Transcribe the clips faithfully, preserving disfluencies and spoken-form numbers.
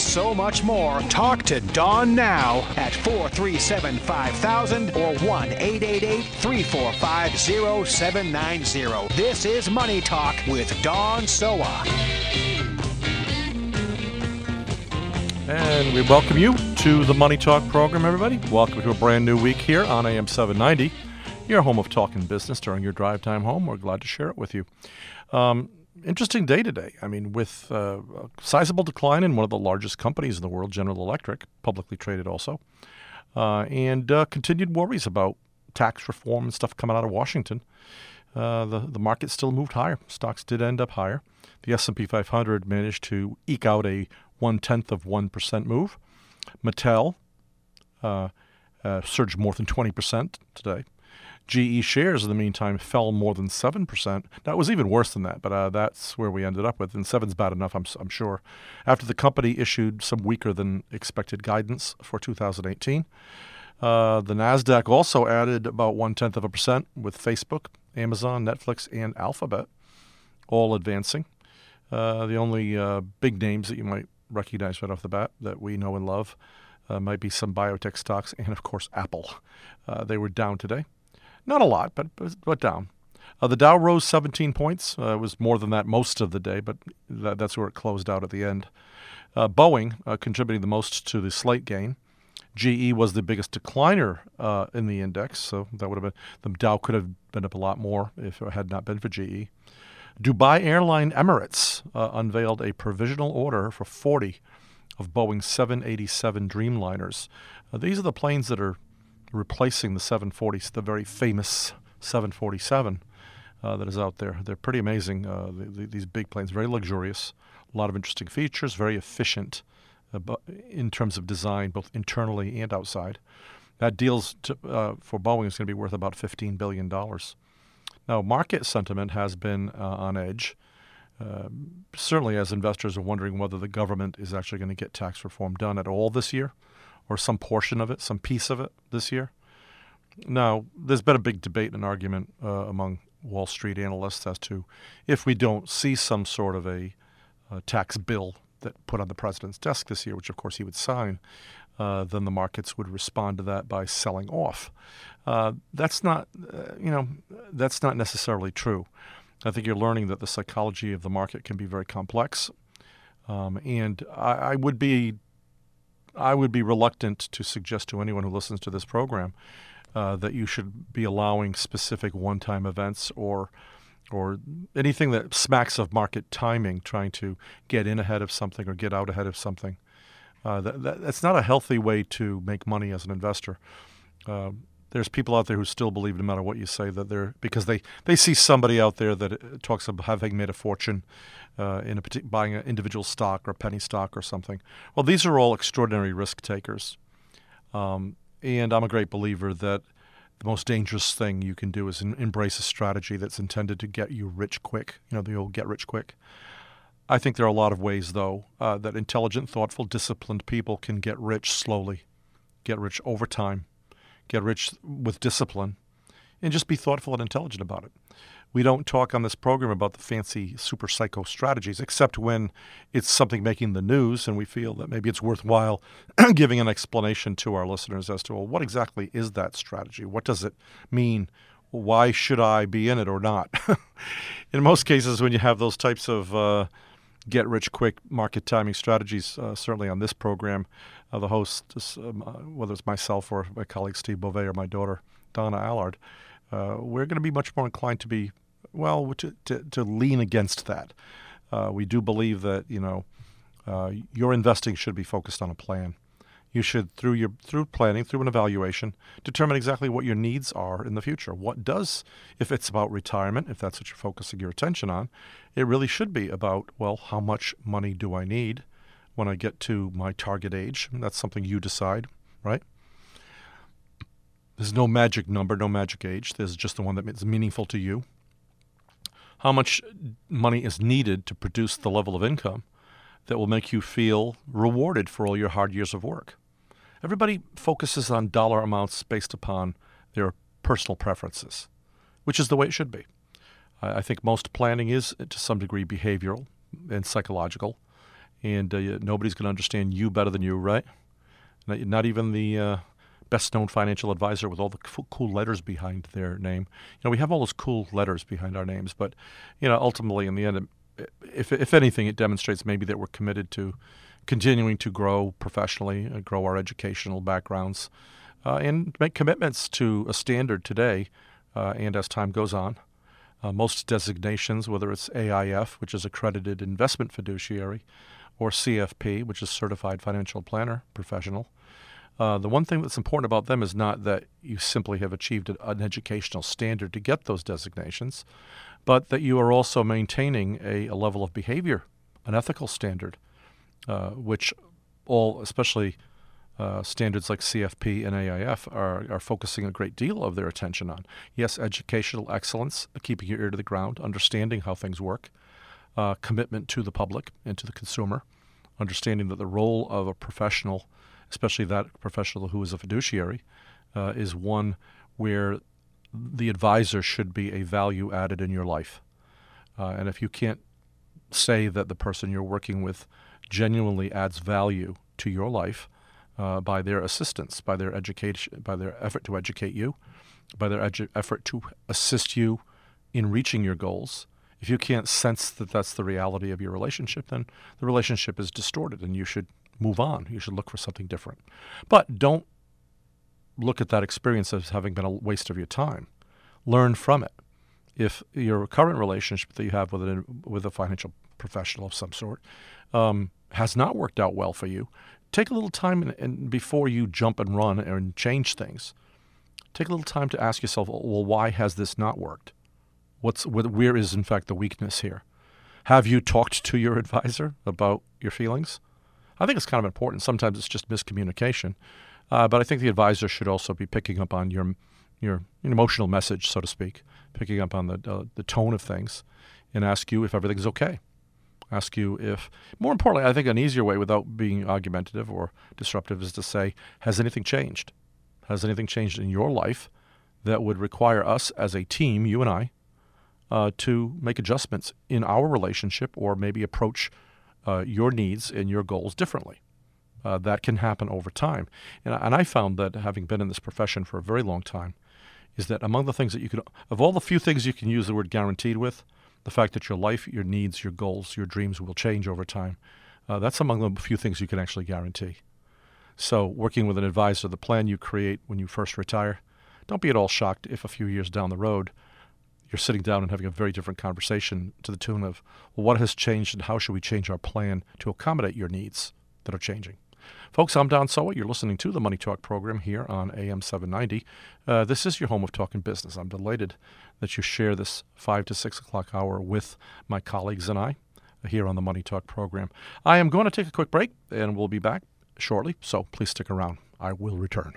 so much more. Talk to Dawn now at four three seven, five thousand or one eight eight eight, three four five, zero seven nine zero. This is Money Talk with Dawn Soa. And we welcome you to the Money Talk program, everybody. Welcome to a brand new week here on A M seven ninety, your home of talking business during your drive time home. We're glad to share it with you. Um, interesting day today. I mean, with uh, a sizable decline in one of the largest companies in the world, General Electric, publicly traded also, uh, and uh, continued worries about tax reform and stuff coming out of Washington. Uh, the, the market still moved higher. Stocks did end up higher. The S and P five hundred managed to eke out a one-tenth of one percent move. Mattel uh, uh, surged more than twenty percent today. G E shares, in the meantime, fell more than seven percent. Now, it was even worse than that, but uh, that's where we ended up with. And seven's bad enough, I'm, I'm sure. After the company issued some weaker than expected guidance for two thousand eighteen. Uh, the NASDAQ also added about one-tenth of a percent with Facebook, Amazon, Netflix, and Alphabet all advancing. Uh, the only uh, big names that you might recognize right off the bat that we know and love uh, might be some biotech stocks and, of course, Apple. Uh, they were down today. Not a lot, but but down. Uh, the Dow rose seventeen points. Uh, it was more than that most of the day, but that, that's where it closed out at the end. Uh, Boeing uh, contributing the most to the slight gain. G E was the biggest decliner uh, in the index, so that would have been the Dow could have been up a lot more if it had not been for G E. Dubai Airline Emirates uh, unveiled a provisional order for forty of Boeing's seven eighty-seven Dreamliners. Uh, these are the planes that are replacing the seven forty, the very famous seven forty-seven uh, that is out there. They're pretty amazing, uh, the, the, these big planes, very luxurious, a lot of interesting features, very efficient uh, in terms of design, both internally and outside. That deal's to, uh, for Boeing is going to be worth about fifteen billion dollars. Now, market sentiment has been uh, on edge, uh, certainly as investors are wondering whether the government is actually going to get tax reform done at all this year, or some portion of it, some piece of it this year. Now, there's been a big debate and argument uh, among Wall Street analysts as to if we don't see some sort of a, a tax bill that put on the president's desk this year, which of course he would sign, uh, then the markets would respond to that by selling off. Uh, that's not, uh, you know, that's not necessarily true. I think you're learning that the psychology of the market can be very complex, um, and I, I would be, I would be reluctant to suggest to anyone who listens to this program uh, that you should be allowing specific one-time events or, or anything that smacks of market timing, trying to get in ahead of something or get out ahead of something. Uh, that, that, that's not a healthy way to make money as an investor. Uh, There's people out there who still believe, no matter what you say, that they're because they, they see somebody out there that talks about having made a fortune uh, in a partic- buying an individual stock or a penny stock or something. Well, these are all extraordinary risk takers, um, and I'm a great believer that the most dangerous thing you can do is in, embrace a strategy that's intended to get you rich quick. You know, the old get rich quick. I think there are a lot of ways, though, uh, that intelligent, thoughtful, disciplined people can get rich slowly, get rich over time. Get rich with discipline, and just be thoughtful and intelligent about it. We don't talk on this program about the fancy super psycho strategies, except when it's something making the news and we feel that maybe it's worthwhile giving an explanation to our listeners as to, well, what exactly is that strategy? What does it mean? Why should I be in it or not? In most cases, when you have those types of uh, get-rich-quick market timing strategies, uh, certainly on this program, Uh, the host, um, uh, whether it's myself or my colleague Steve Beauvais or my daughter Donna Allard, uh, we're going to be much more inclined to be, well, to, to, to lean against that. Uh, we do believe that, you know, uh, your investing should be focused on a plan. You should, through your through planning, through an evaluation, determine exactly what your needs are in the future. What does, if it's about retirement, if that's what you're focusing your attention on, it really should be about, well, how much money do I need when I get to my target age? And that's something you decide, right? There's no magic number, no magic age. There's just the one that is meaningful to you. How much money is needed to produce the level of income that will make you feel rewarded for all your hard years of work? Everybody focuses on dollar amounts based upon their personal preferences, which is the way it should be. I think most planning is, to some degree, behavioral and psychological. and uh, nobody's going to understand you better than you, right? Not, not even the uh, best-known financial advisor with all the c- cool letters behind their name. You know, we have all those cool letters behind our names, but you know, ultimately, in the end, if if anything, it demonstrates maybe that we're committed to continuing to grow professionally, uh, grow our educational backgrounds, uh, and make commitments to a standard today uh, and as time goes on. Uh, most designations, whether it's A I F, which is Accredited Investment Fiduciary, or C F P, which is Certified Financial Planner Professional, uh, the one thing that's important about them is not that you simply have achieved an educational standard to get those designations, but that you are also maintaining a, a level of behavior, an ethical standard, uh, which all, especially uh, standards like C F P and A I F, are, are focusing a great deal of their attention on. Yes, educational excellence, keeping your ear to the ground, understanding how things work, uh, commitment to the public and to the consumer, understanding that the role of a professional, especially that professional who is a fiduciary, uh, is one where the advisor should be a value added in your life. Uh, and if you can't say that the person you're working with genuinely adds value to your life uh, by their assistance, by their education, by their effort to educate you, by their edu- effort to assist you in reaching your goals, if you can't sense that that's the reality of your relationship, then the relationship is distorted and you should move on. You should look for something different. But don't look at that experience as having been a waste of your time. Learn from it. If your current relationship that you have with a, with a financial professional of some sort um, has not worked out well for you, take a little time and, and before you jump and run and change things. Take a little time to ask yourself, well, why has this not worked? What's where is, in fact, the weakness here? Have you talked to your advisor about your feelings? I think it's kind of important. Sometimes it's just miscommunication. Uh, but I think the advisor should also be picking up on your your emotional message, so to speak, picking up on the uh, the tone of things, and ask you if everything's okay. Ask you if, more importantly, I think an easier way without being argumentative or disruptive is to say, has anything changed? Has anything changed in your life that would require us as a team, you and I, uh, to make adjustments in our relationship or maybe approach uh, your needs and your goals differently? Uh, that can happen over time. And, and I found that, having been in this profession for a very long time, is that among the things that you could, of all the few things you can use the word guaranteed with, the fact that your life, your needs, your goals, your dreams will change over time, uh, that's among the few things you can actually guarantee. So working with an advisor, the plan you create when you first retire, don't be at all shocked if a few years down the road you're sitting down and having a very different conversation to the tune of, well, what has changed and how should we change our plan to accommodate your needs that are changing? Folks, I'm Don Sowa. You're listening to the Money Talk program here on A M seven ninety. Uh, this is your home of talking business. I'm delighted that you share this five to six o'clock hour with my colleagues and I here on the Money Talk program. I am going to take a quick break, and we'll be back shortly, so please stick around. I will return.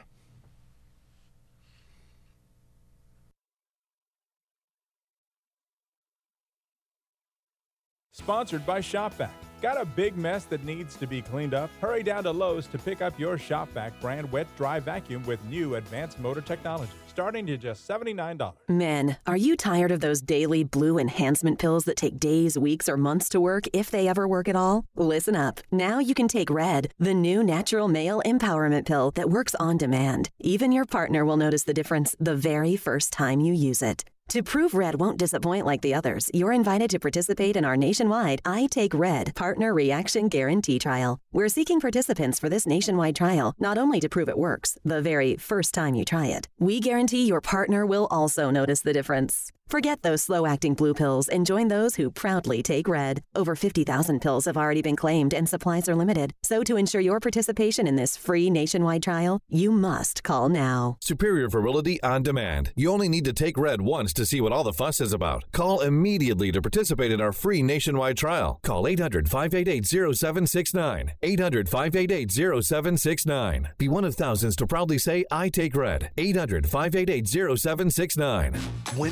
Sponsored by ShopVac. Got a big mess that needs to be cleaned up? Hurry down to Lowe's to pick up your ShopVac brand wet dry vacuum with new advanced motor technology, starting at just seventy-nine dollars. Men, are you tired of those daily blue enhancement pills that take days, weeks, or months to work, if they ever work at all? Listen up. Now you can take Red, the new natural male empowerment pill that works on demand. Even your partner will notice the difference the very first time you use it. To prove Red won't disappoint like the others, you're invited to participate in our nationwide I Take Red Partner Reaction Guarantee Trial. We're seeking participants for this nationwide trial, not only to prove it works the very first time you try it. We guarantee your partner will also notice the difference. Forget those slow-acting blue pills and join those who proudly take Red. Over fifty thousand pills have already been claimed and supplies are limited. So to ensure your participation in this free nationwide trial, you must call now. Superior Virility on Demand. You only need to take Red once to see what all the fuss is about. Call immediately to participate in our free nationwide trial. Call eight hundred, five eight eight, zero seven six nine. eight hundred, five eight eight, zero seven six nine. Be one of thousands to proudly say, I take Red. eight hundred, five eight eight, zero seven six nine. Wednesday,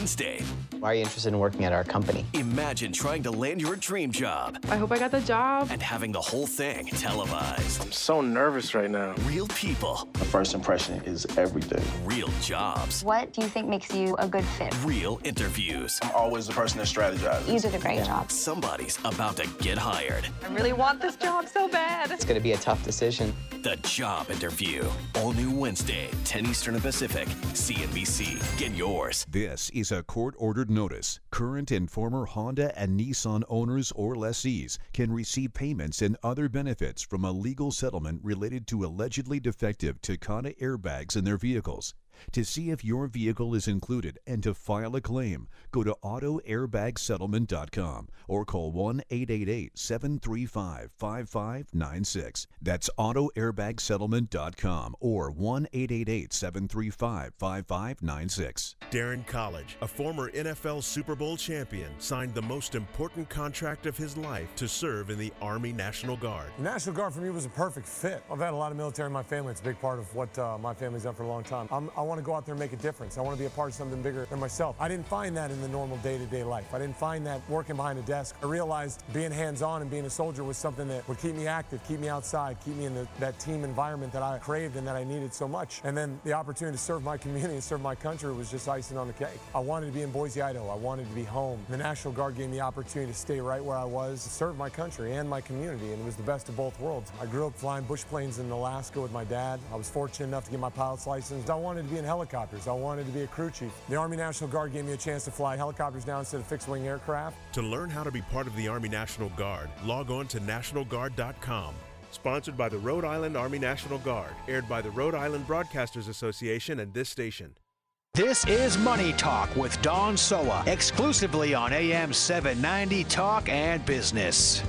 Why are you interested in working at our company? Imagine trying to land your dream job. I hope I got the job. And having the whole thing televised. I'm so nervous right now. Real people. A first impression is everything. Real jobs. What do you think makes you a good fit? Real interviews. I'm always the person that strategizes. You did a great job. Somebody's about to get hired. I really want this job so bad. It's going to be a tough decision. The Job Interview. All new Wednesday, ten Eastern and Pacific. C N B C. Get yours. This is a court-ordered notice. Current and former Honda and Nissan owners or lessees can receive payments and other benefits from a legal settlement related to allegedly defective Takata airbags in their vehicles. To see if your vehicle is included and to file a claim, go to auto airbag settlement dot com or call one eight eight eight, seven three five, five five nine six. That's auto airbag settlement dot com or one eight eight eight, seven three five, five five nine six. Darren College, a former N F L Super Bowl champion, signed the most important contract of his life to serve in the Army National Guard. The National Guard for me was a perfect fit. I've had a lot of military in my family. It's a big part of what uh, my family's done for a long time. I'm, I want to go out there and make a difference. I want to be a part of something bigger than myself. I didn't find that in the normal day-to-day life. I didn't find that working behind a desk. I realized being hands-on and being a soldier was something that would keep me active, keep me outside, keep me in the, that team environment that I craved and that I needed so much. And then the opportunity to serve my community and serve my country was just icing on the cake. I wanted to be in Boise, Idaho. I wanted to be home. The National Guard gave me the opportunity to stay right where I was, to serve my country and my community, and it was the best of both worlds. I grew up flying bush planes in Alaska with my dad. I was fortunate enough to get my pilot's license. I wanted to be in helicopters. I wanted to be a crew chief. The Army National Guard gave me a chance to fly helicopters now instead of fixed-wing aircraft. To learn how to be part of the Army National Guard, log on to national guard dot com. Sponsored by the Rhode Island Army National Guard, aired by the Rhode Island Broadcasters Association and this station. This is Money Talk with Don Soa, exclusively on A M seven ninety Talk and Business.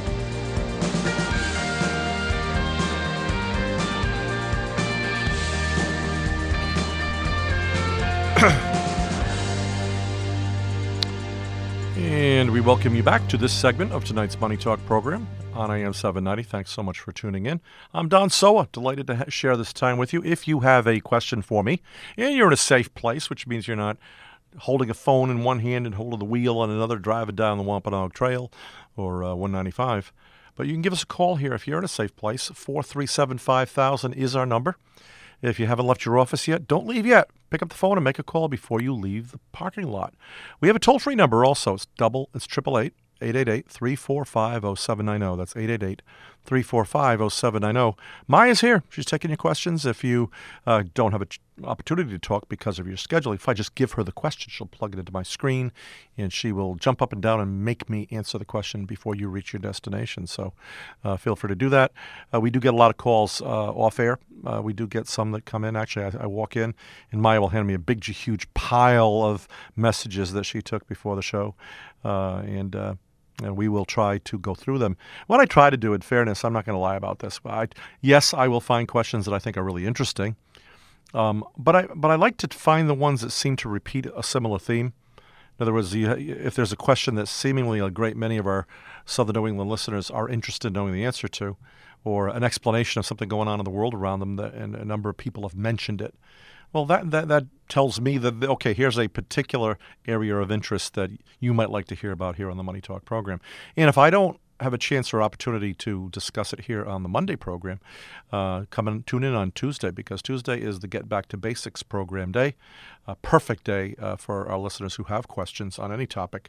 And we welcome you back to this segment of tonight's Money Talk program on A M seven ninety. Thanks so much for tuning in. I'm Don Soa, delighted to ha- share this time with you. If you have a question for me, and you're in a safe place, which means you're not holding a phone in one hand and holding the wheel on another, driving down the Wampanoag Trail or uh, one ninety-five, but you can give us a call here if you're in a safe place. four three seven, five thousand is our number. If you haven't left your office yet, don't leave yet. Pick up the phone and make a call before you leave the parking lot. We have a toll-free number also. It's double. It's triple eight, eight eight eight, three four five, oh seven nine oh. That's eight eight eight, three four five, oh seven nine oh. Maya's here. She's taking your questions. If you uh, don't have an ch- opportunity to talk because of your schedule, if I just give her the question, she'll plug it into my screen, and she will jump up and down and make me answer the question before you reach your destination. So uh, feel free to do that. Uh, we do get a lot of calls uh, off air. Uh, we do get some that come in. Actually, I, I walk in, and Maya will hand me a big, huge pile of messages that she took before the show, uh, and uh, and we will try to go through them. What I try to do, in fairness, I'm not going to lie about this. I, yes, I will find questions that I think are really interesting, um, but I but I like to find the ones that seem to repeat a similar theme. In other words, you, if there's a question that seemingly a great many of our Southern New England listeners are interested in knowing the answer to, or an explanation of something going on in the world around them, that, and a number of people have mentioned it, well, that, that, that tells me that, okay, here's a particular area of interest that you might like to hear about here on the Money Talk program. And if I don't have a chance or opportunity to discuss it here on the Monday program, uh, come and tune in on Tuesday, because Tuesday is the Get Back to Basics program day, a perfect day uh, for our listeners who have questions on any topic.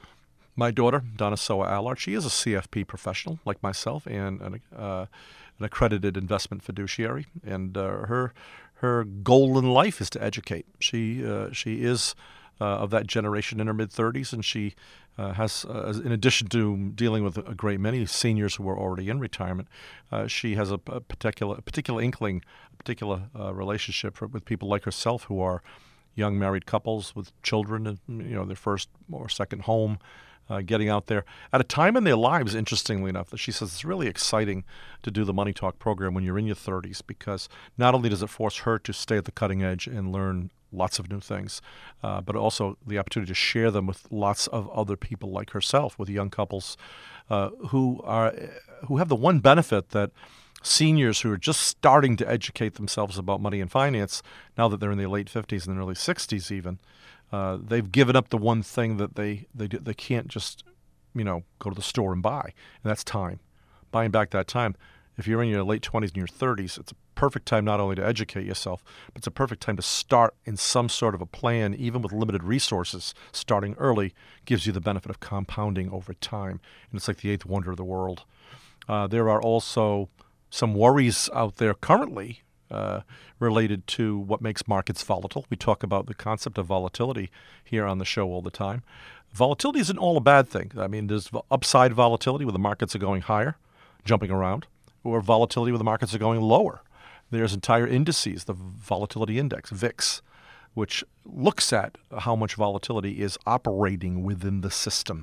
My daughter, Donna Soa Allard, she is a C F P professional like myself and an, uh, an accredited investment fiduciary, and uh, her her goal in life is to educate. She uh, she is uh, of that generation in her mid-thirties, and she uh, has, uh, in addition to dealing with a great many seniors who are already in retirement, uh, she has a, a particular a particular inkling, a particular uh, relationship with people like herself who are young married couples with children, and you know, their first or second home. Uh, getting out there at a time in their lives, interestingly enough, that she says it's really exciting to do the Money Talk program when you're in your thirties, because not only does it force her to stay at the cutting edge and learn lots of new things, uh, but also the opportunity to share them with lots of other people like herself, with young couples uh, who are who have the one benefit that seniors who are just starting to educate themselves about money and finance, now that they're in their late fifties and early sixties even, Uh, they've given up the one thing that they, they, they can't just, you know, go to the store and buy, and that's time. Buying back that time. If you're in your late twenties and your thirties, it's a perfect time not only to educate yourself, but it's a perfect time to start in some sort of a plan, even with limited resources. Starting early gives you the benefit of compounding over time, and it's like the eighth wonder of the world. Uh, there are also some worries out there currently uh, related to what makes markets volatile. We talk about the concept of volatility here on the show all the time. Volatility isn't all a bad thing. I mean, there's upside volatility where the markets are going higher, jumping around, or volatility where the markets are going lower. There's entire indices, the volatility index, V I X, which looks at how much volatility is operating within the system.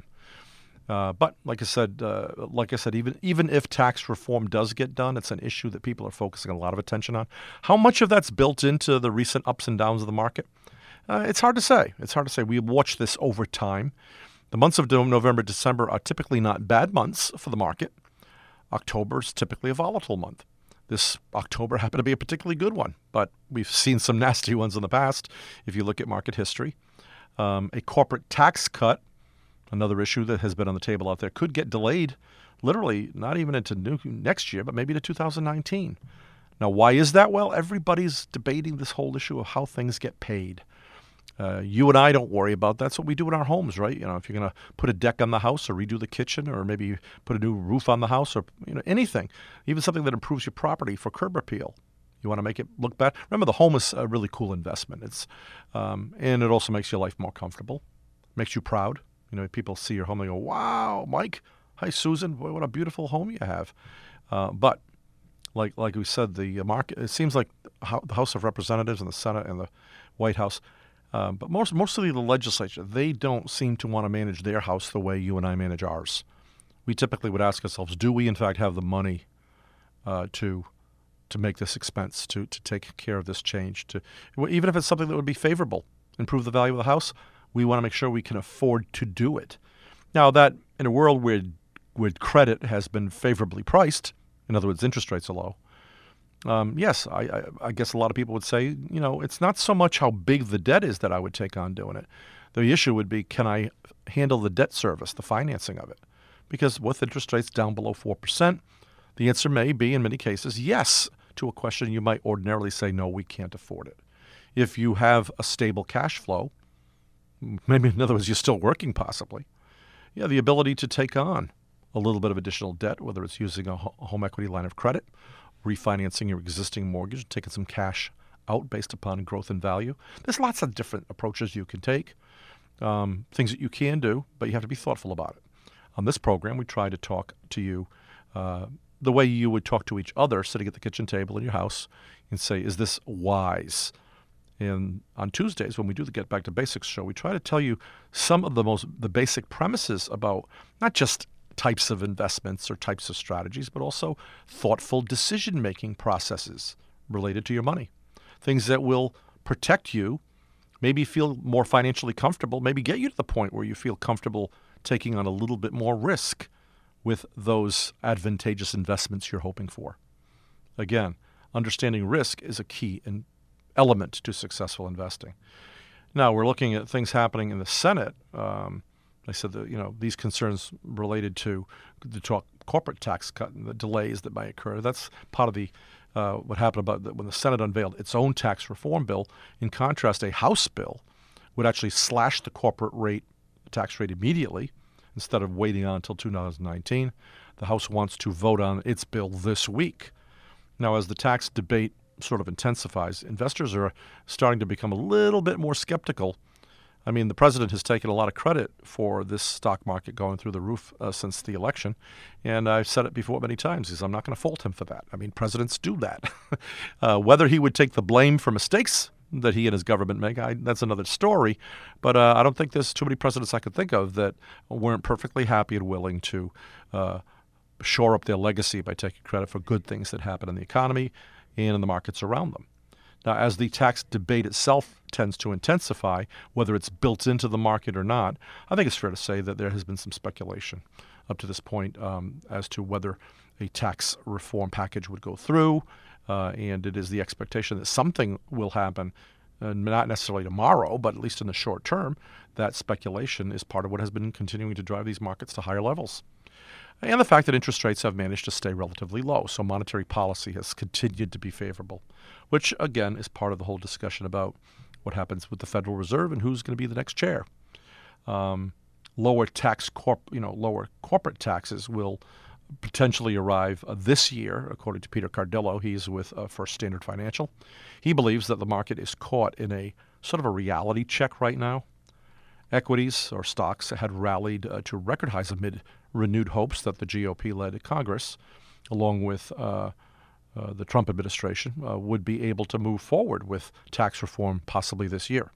Uh, but like I said, uh, like I said, even even if tax reform does get done, it's an issue that people are focusing a lot of attention on. How much of that's built into the recent ups and downs of the market? Uh, it's hard to say. It's hard to say. We watch this over time. The months of November, December are typically not bad months for the market. October is typically a volatile month. This October happened to be a particularly good one, but we've seen some nasty ones in the past if you look at market history. Um, a corporate tax cut, another issue that has been on the table out there, could get delayed literally not even into new, next year, but maybe to two thousand nineteen. Now, why is that? Well, everybody's debating this whole issue of how things get paid. Uh, you and I don't worry about that. That's what we do in our homes, right? You know, if you're going to put a deck on the house or redo the kitchen or maybe put a new roof on the house or you know anything, even something that improves your property for curb appeal. You want to make it look better. Remember, the home is a really cool investment. It's um, and it also makes your life more comfortable, makes you proud. You know, people see your home and they go, "Wow, Mike! Hi, Susan! Boy, what a beautiful home you have." Uh, but like like we said, the market. It seems like the House of Representatives and the Senate and the White House. Uh, but most, mostly the legislature, they don't seem to want to manage their house the way you and I manage ours. We typically would ask ourselves, do we in fact have the money uh, to to make this expense, to to take care of this change? To even if it's something that would be favorable, improve the value of the house, we want to make sure we can afford to do it. Now, that in a world where, where credit has been favorably priced, in other words, interest rates are low, Um, yes, I, I, I guess a lot of people would say, you know, it's not so much how big the debt is that I would take on doing it. The issue would be, can I handle the debt service, the financing of it? Because with interest rates down below four percent, the answer may be, in many cases, yes, to a question you might ordinarily say, no, we can't afford it. If you have a stable cash flow, maybe in other words, you're still working possibly, yeah, the ability to take on a little bit of additional debt, whether it's using a home equity line of credit, refinancing your existing mortgage, taking some cash out based upon growth and value. There's lots of different approaches you can take, um, things that you can do, but you have to be thoughtful about it. On this program, we try to talk to you uh, the way you would talk to each other sitting at the kitchen table in your house and say, is this wise? And on Tuesdays, when we do the Get Back to Basics show, we try to tell you some of the most the basic premises about not just types of investments or types of strategies, but also thoughtful decision-making processes related to your money. Things that will protect you, maybe feel more financially comfortable, maybe get you to the point where you feel comfortable taking on a little bit more risk with those advantageous investments you're hoping for. Again, understanding risk is a key and element to successful investing. Now, we're looking at things happening in the Senate. Um, I said that, you know, these concerns related to the talk, corporate tax cut and the delays that might occur. That's part of the uh, what happened about the, when the Senate unveiled its own tax reform bill. In contrast, a House bill would actually slash the corporate rate, the tax rate immediately instead of waiting on until two thousand nineteen. The House wants to vote on its bill this week. Now, as the tax debate sort of intensifies, investors are starting to become a little bit more skeptical. I mean, the president has taken a lot of credit for this stock market going through the roof uh, since the election. And I've said it before many times, is I'm not going to fault him for that. I mean, presidents do that. uh, whether he would take the blame for mistakes that he and his government make, I, that's another story. But uh, I don't think there's too many presidents I could think of that weren't perfectly happy and willing to uh, shore up their legacy by taking credit for good things that happen in the economy and in the markets around them. Now, as the tax debate itself tends to intensify, whether it's built into the market or not, I think it's fair to say that there has been some speculation up to this point um, as to whether a tax reform package would go through, uh, and it is the expectation that something will happen uh, not necessarily tomorrow, but at least in the short term, that speculation is part of what has been continuing to drive these markets to higher levels. And the fact that interest rates have managed to stay relatively low, so monetary policy has continued to be favorable, which, again, is part of the whole discussion about what happens with the Federal Reserve and who's going to be the next chair. Um, lower tax corp, you know, lower corporate taxes will potentially arrive uh, this year, according to Peter Cardillo. He's with uh, First Standard Financial. He believes that the market is caught in a sort of a reality check right now. Equities or stocks had rallied uh, to record highs amid renewed hopes that the G O P-led Congress, along with uh, uh, the Trump administration, uh, would be able to move forward with tax reform possibly this year.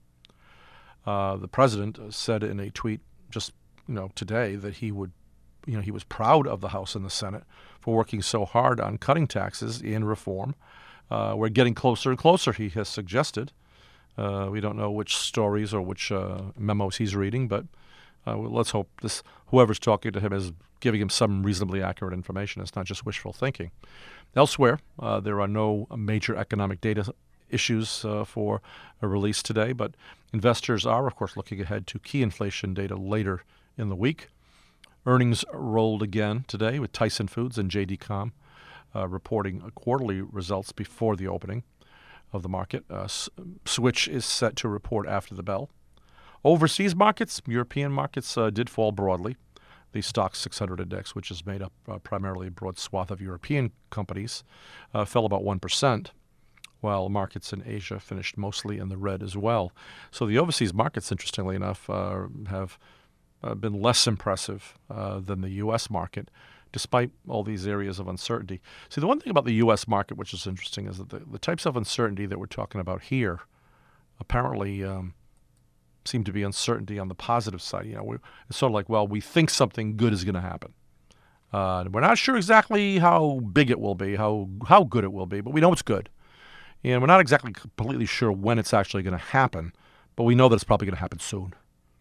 Uh, the president said in a tweet just you know today that he would, you know, he was proud of the House and the Senate for working so hard on cutting taxes and reform. Uh, we're getting closer and closer, he has suggested. Uh, we don't know which stories or which uh, memos he's reading, but uh, let's hope this whoever's talking to him is giving him some reasonably accurate information. It's not just wishful thinking. Elsewhere, uh, there are no major economic data issues uh, for a release today, but investors are, of course, looking ahead to key inflation data later in the week. Earnings rolled again today with Tyson Foods and J D Com uh, reporting quarterly results before the opening of the market. Uh, S- Switch is set to report after the bell. Overseas markets, European markets uh, did fall broadly. The Stoxx six hundred index, which is made up uh, primarily a broad swath of European companies, uh, fell about one percent, while markets in Asia finished mostly in the red as well. So the overseas markets, interestingly enough, uh, have uh, been less impressive uh, than the U S market, despite all these areas of uncertainty. See, the one thing about the U S market, which is interesting, is that the, the types of uncertainty that we're talking about here apparently um, seem to be uncertainty on the positive side. You know, we, it's sort of like, well, we think something good is going to happen. Uh, we're not sure exactly how big it will be, how how good it will be, but we know it's good. And we're not exactly completely sure when it's actually going to happen, but we know that it's probably going to happen soon.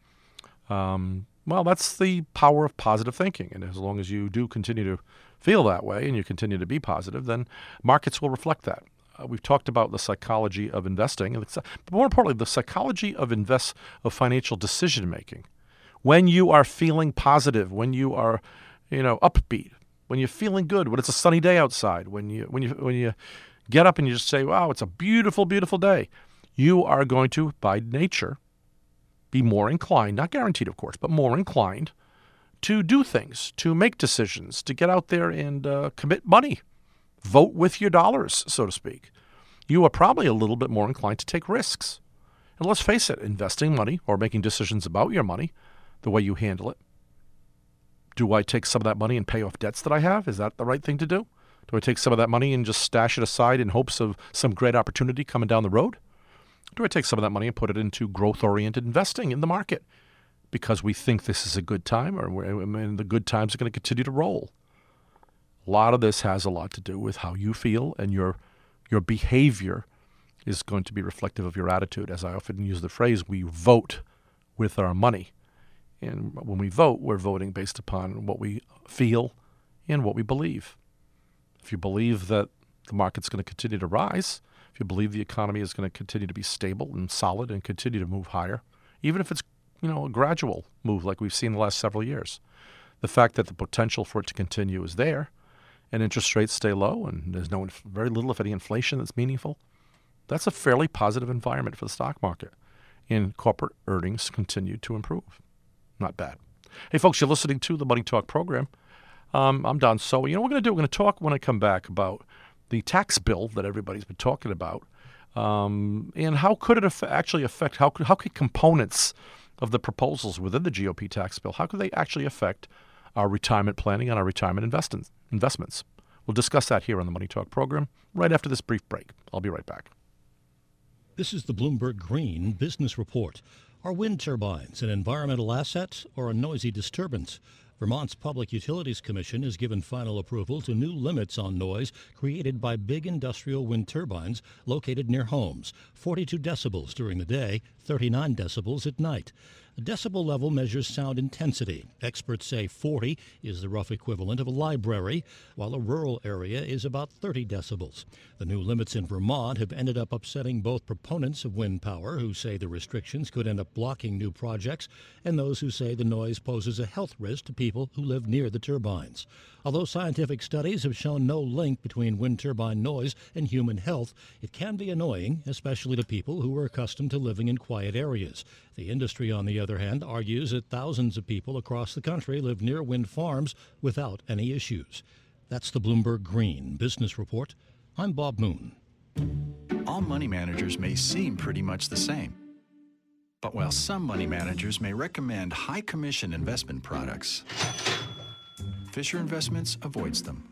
Um, well, that's the power of positive thinking. And as long as you do continue to feel that way and you continue to be positive, then markets will reflect that. Uh, we've talked about the psychology of investing, but more importantly, the psychology of invest of financial decision making. When you are feeling positive, when you are, you know, upbeat, when you're feeling good, when it's a sunny day outside, when you when you when you get up and you just say, "Wow, it's a beautiful, beautiful day," you are going to, by nature, be more inclined, not guaranteed, of course, but more inclined to do things, to make decisions, to get out there and uh, commit money. Vote with your dollars, so to speak. You are probably a little bit more inclined to take risks. And let's face it, investing money or making decisions about your money, the way you handle it. Do I take some of that money and pay off debts that I have? Is that the right thing to do? Do I take some of that money and just stash it aside in hopes of some great opportunity coming down the road? Do I take some of that money and put it into growth-oriented investing in the market because we think this is a good time or and the good times are going to continue to roll? A lot of this has a lot to do with how you feel, and your your behavior is going to be reflective of your attitude. As I often use the phrase, we vote with our money. And when we vote, we're voting based upon what we feel and what we believe. If you believe that the market's going to continue to rise, if you believe the economy is going to continue to be stable and solid and continue to move higher, even if it's, you know, a gradual move like we've seen the last several years, the fact that the potential for it to continue is there, and interest rates stay low, and there's no very little, if any, inflation that's meaningful, that's a fairly positive environment for the stock market. And corporate earnings continue to improve. Not bad. Hey, folks, you're listening to the Money Talk program. Um, I'm Don So. You know what we're going to do? We're going to talk when I come back about the tax bill that everybody's been talking about, um, and how could it aff- actually affect, how could, how could components of the proposals within the G O P tax bill, how could they actually affect our retirement planning and our retirement investments? investments. We'll discuss that here on the Money Talk program right after this brief break. I'll be right back. This is the Bloomberg Green Business Report. Are wind turbines an environmental asset or a noisy disturbance? Vermont's Public Utilities Commission has given final approval to new limits on noise created by big industrial wind turbines located near homes, forty-two decibels during the day, thirty-nine decibels at night. A decibel level measures sound intensity. Experts say forty is the rough equivalent of a library, while a rural area is about thirty decibels. The new limits in Vermont have ended up upsetting both proponents of wind power, who say the restrictions could end up blocking new projects, and those who say the noise poses a health risk to people who live near the turbines. Although scientific studies have shown no link between wind turbine noise and human health, it can be annoying, especially to people who are accustomed to living in quiet areas. The industry, on the other hand, argues that thousands of people across the country live near wind farms without any issues. That's the Bloomberg Green Business Report. I'm Bob Moon. All money managers may seem pretty much the same. But while some money managers may recommend high commission investment products, Fisher Investments avoids them.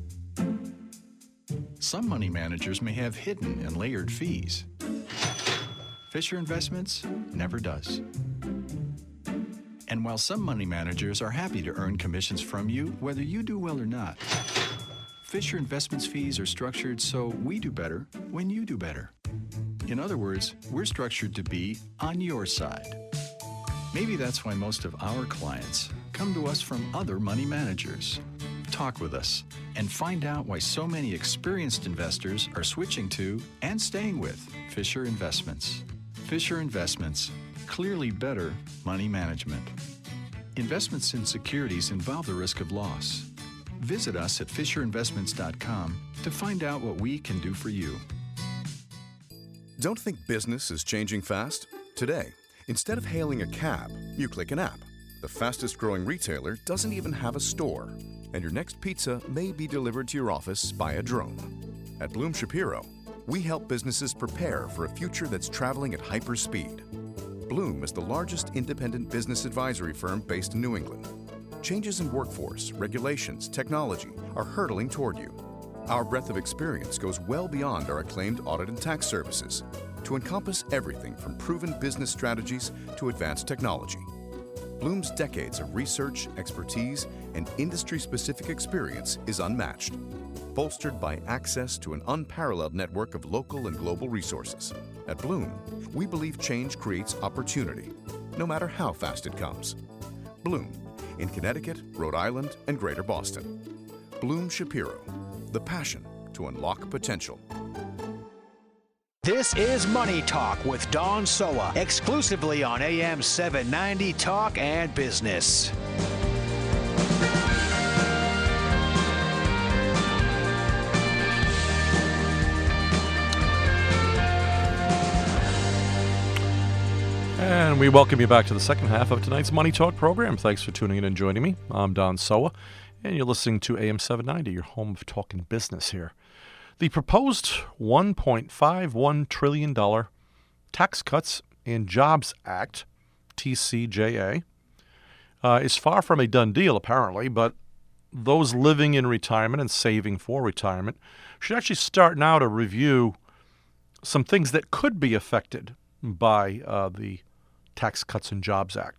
Some money managers may have hidden and layered fees. Fisher Investments never does. And while some money managers are happy to earn commissions from you, whether you do well or not, Fisher Investments fees are structured so we do better when you do better. In other words, we're structured to be on your side. Maybe that's why most of our clients come to us from other money managers. Talk with us and find out why so many experienced investors are switching to and staying with Fisher Investments. Fisher Investments, clearly better money management. Investments in securities involve the risk of loss. Visit us at fisher investments dot com to find out what we can do for you. Don't think business is changing fast? Today, instead of hailing a cab, you click an app. The fastest growing retailer doesn't even have a store, and your next pizza may be delivered to your office by a drone. At Bloom Shapiro, we help businesses prepare for a future that's traveling at hyperspeed. Bloom is the largest independent business advisory firm based in New England. Changes in workforce, regulations, technology are hurtling toward you. Our breadth of experience goes well beyond our acclaimed audit and tax services to encompass everything from proven business strategies to advanced technology. Bloom's decades of research, expertise, and industry-specific experience is unmatched, bolstered by access to an unparalleled network of local and global resources. At Bloom, we believe change creates opportunity, no matter how fast it comes. Bloom, in Connecticut, Rhode Island, and Greater Boston. Bloom Shapiro, the passion to unlock potential. This is Money Talk with Don Soa, exclusively on A M seven ninety Talk and Business. And we welcome you back to the second half of tonight's Money Talk program. Thanks for tuning in and joining me. I'm Don Soa, and you're listening to A M seven ninety, your home of talking business here. The proposed one point five one trillion dollars Tax Cuts and Jobs Act, T C J A, uh, is far from a done deal, apparently, but those living in retirement and saving for retirement should actually start now to review some things that could be affected by uh, the Tax Cuts and Jobs Act.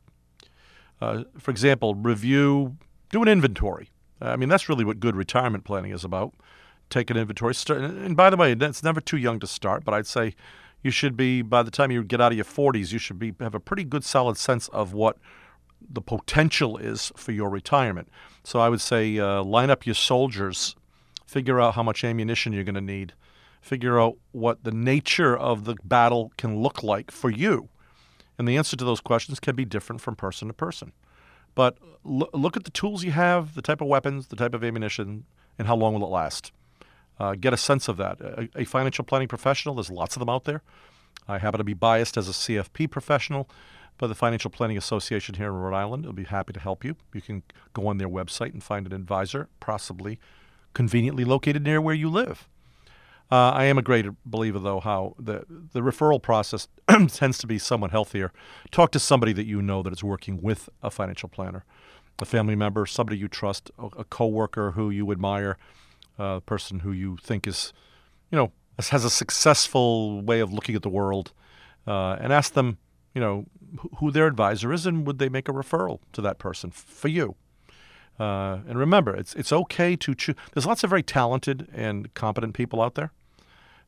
Uh, for example, review, do an inventory. I mean, that's really what good retirement planning is about. Take an inventory. Start, and by the way, it's never too young to start, but I'd say you should be, by the time you get out of your forties, you should be have a pretty good solid sense of what the potential is for your retirement. So I would say uh, line up your soldiers, figure out how much ammunition you're going to need, figure out what the nature of the battle can look like for you. And the answer to those questions can be different from person to person. But l- look at the tools you have, the type of weapons, the type of ammunition, and how long will it last. Uh, get a sense of that. A, a financial planning professional, there's lots of them out there. I happen to be biased as a C F P professional, but the Financial Planning Association here in Rhode Island will be happy to help you. You can go on their website and find an advisor, possibly conveniently located near where you live. Uh, I am a great believer, though, how the, the referral process tends to be somewhat healthier. Talk to somebody that you know that is working with a financial planner, a family member, somebody you trust, a, a coworker who you admire, a person who you think is, you know, has a successful way of looking at the world, uh, and ask them, you know, who their advisor is and would they make a referral to that person for you. Uh, and remember, it's it's okay to choose. There's lots of very talented and competent people out there.